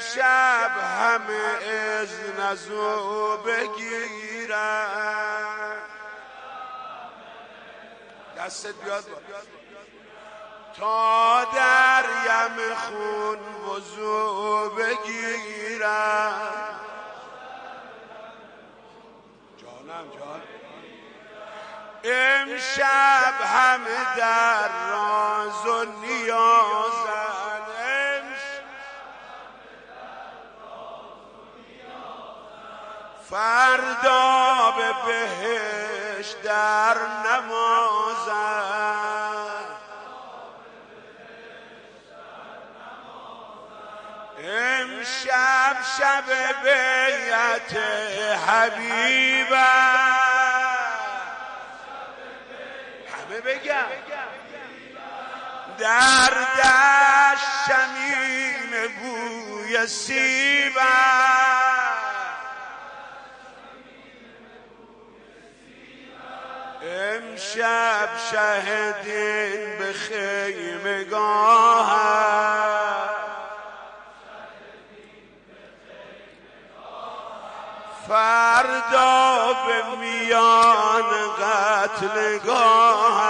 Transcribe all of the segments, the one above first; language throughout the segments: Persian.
امشب همه اذن از او بگیرن. دستت بیاد تا در یم خون وضو بگیرن. جانم جان امشب همه در راز و نیازن. فردا به بهشت در نمازن. امشب شب بیعت حبیبن. همه بگم در دشت شمیم بوی سیبن. امشب شهدین به خیمگاه. فردا به میان قتلگاه.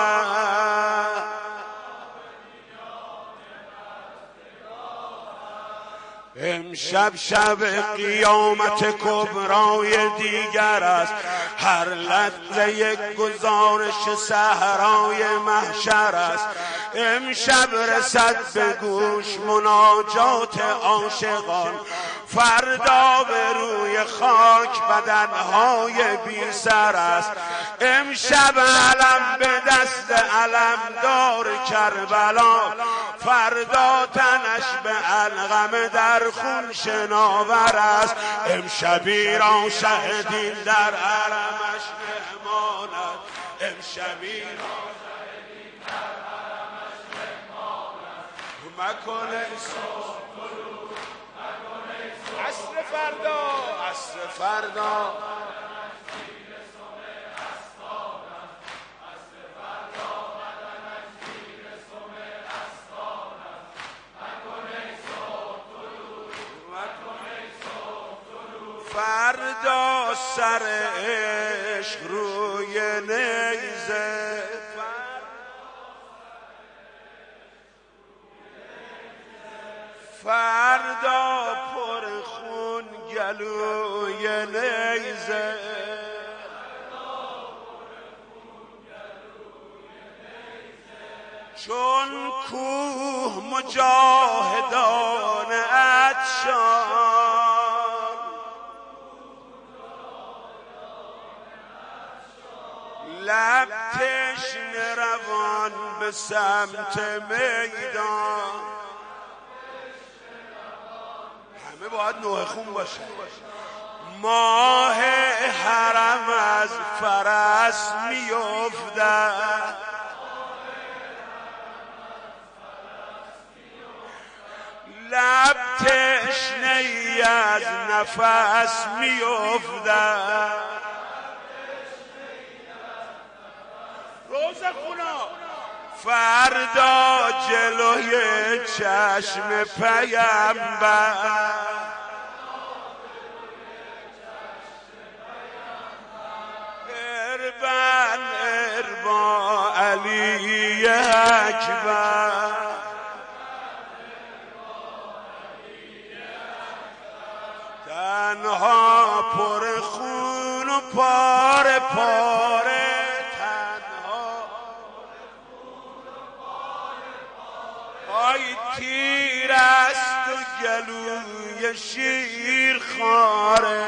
امشب شب قیامت کبرای دیگر است. هر لحظه یک گزارش صحرای محشر است. امشب رسد به گوش مناجات عاشقان. فردا به روی خاک بدنهای بی سر است. امشب علم به دست علمدار کربلا. فردا تنش به علقمه در خون شناور است. امشبی را شهدین در حرمش مهمانند. امشبی را شهدین در حرمش مهمانند. مکن ای صبح طلوع، مکن ای صبح عصر فردا، عصر فردا فردا سر عشق روی نیزه. فردا پر خون گلوی نیزه. چون کوه مجاهدان عطشان. لب تشنه روان به سمت میدان. همه باید نوح خون باشه. ماه حرم از فرس میافتد. لب تشنه ای از نفس میافتد. فردا جلوی چشم پیامبر. اربن اربا علی اکبر. تنها پر خون و پاره پاره. آی تیر است و گلوی شیر خاره.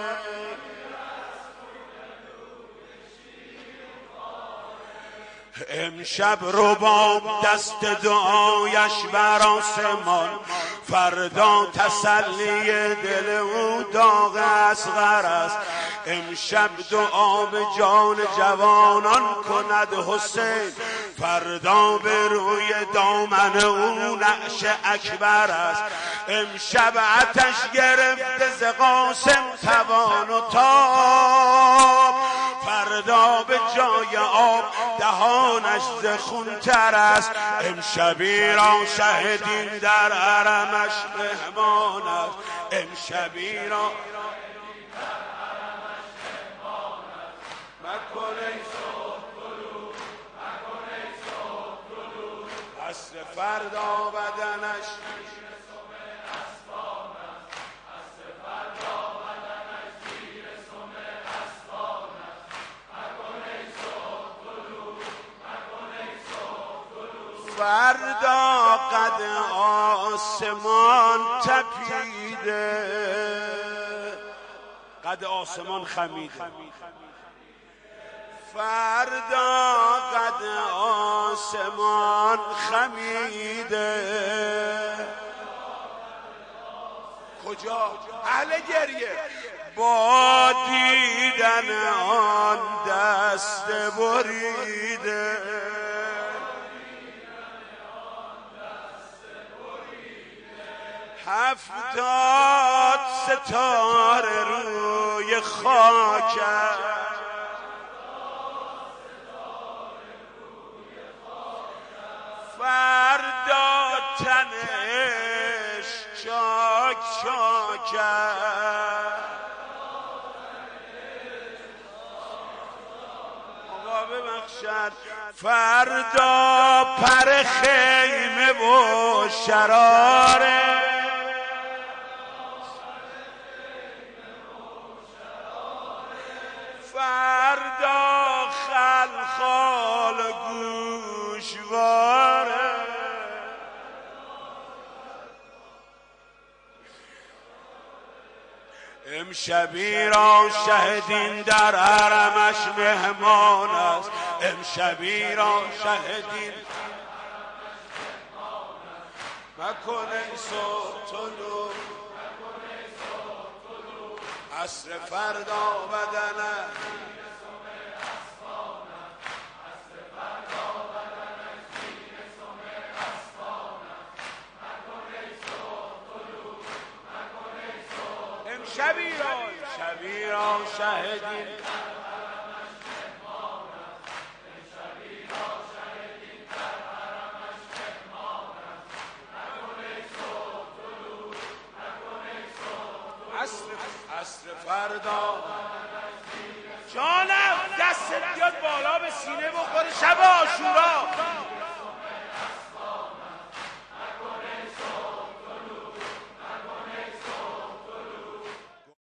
امشب رباب دست دعایش بر آسمان. فردا تسلی دل او داغ اصغر است. امشب دعا به جان جوانان کند حسین. فردا به روی دامن او نعش اکبر است. امشب آتش گرفته ز قاسم توان و تاب. فردا به جای آب دهانش ز خون تر است. امشبی را شهدین در حرمش مهمان است. امشبی را مکن ای صبح طلوع، مکن ای صبح طلوع. عصر فردا بدنش فردا قد آسمان تپیده، قد آسمان خمیده. فردا قد آسمان خمیده. کجا؟ اهل گریه با دیدن آن دست بریده. هفتاد ستاره روی خاک فردا تنش چاک چاک. آقا ببخشد. فردا پر خیمه و شراره، فردا خلخال گوشواره. امشبی را شهدین در حرمش مهمان است. امشبی را شهدین مکن ای صبح طلوع، عصر فردا بدنه امشبی را شهدین عصر فردا. جانم دستت بیاد بالا به سینه بخوره شب عاشورا.